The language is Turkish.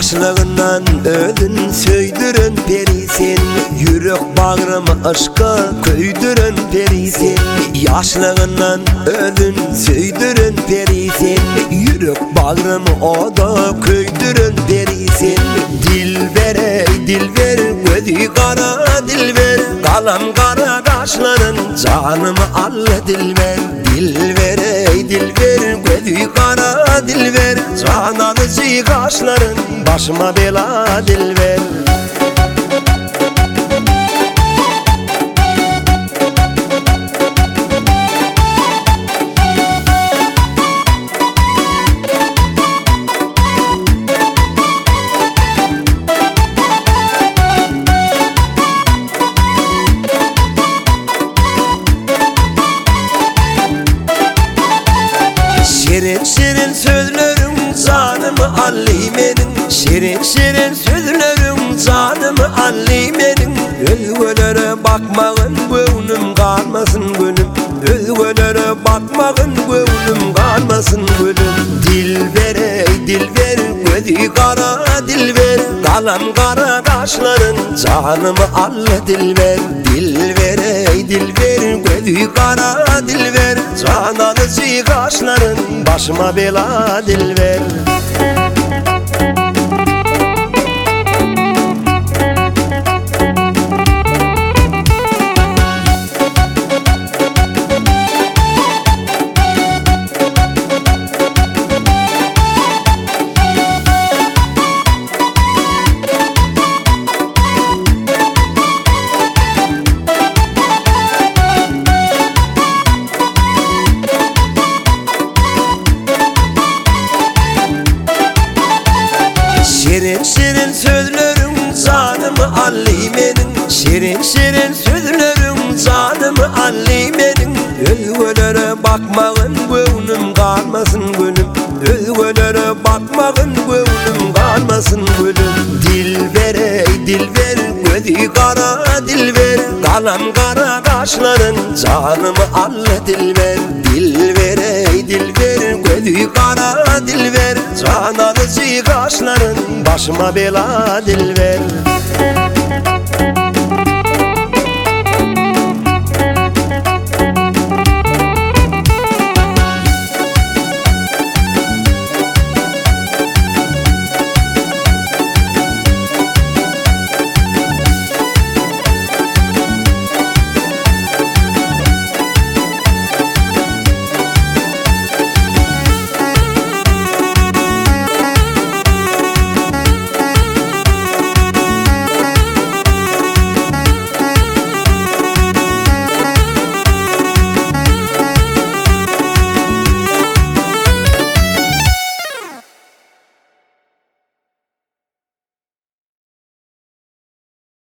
Yaşlığından ödün söydürün peri sen, yürek bağrımı aşka köydürün peri sen. Yaşlığından ödün söydürün peri sen, yürek bağrımı o da köydürün peri sen. Dilber ey dilber, gözü kara dilber, kalam kara kaşların canımı al dilber. Dilber ey dilber, gözü kara dilber, can alıcı kaşların başıma bela dilber. Şirin şirin sözlerim canımı allimenin, şirin şirin sözlerim canımı allimenin. Özgölere bakmağın gönlüm kalmasın gönlüm, özgölere bakmağın gönlüm kalmasın gönlüm. Dilber ey dilber, gözü kara dilber, kalam kara kaşların canımı al dilber. Dilber ey dilber, gözü kara dilber, can alıcı kaşların başıma bela dilber. Şirin şirin sözlerim canımı allimenin, şirin şirin sözlerim canımı allimenin. Özgölere bakmağın gönlüm kalmasın gönlüm, özgölere bakmağın gönlüm kalmasın gönlüm. Dilber ey dilber, gözü kara dilber, kalam kara kaşların canımı al dilber. Dilber ey dilber, gözü kara dilber, can alıcı kaşların başıma bela dilber.